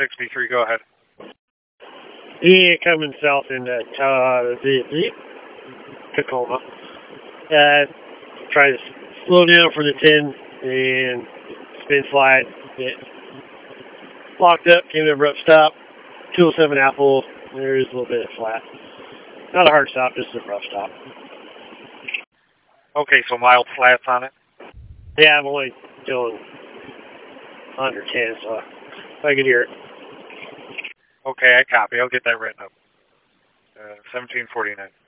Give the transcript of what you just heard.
63, go ahead. Yeah, coming south into Tacoma. Try to slow down for the 10 and spin slide. It locked up, came to a rough stop. 207 Apple. There is a little bit of flat. Not a hard stop, just a rough stop. Okay, so mild flats on it? Yeah, I'm only going under 10, so if I can hear it. Okay, I copy. I'll get that written up. 1749.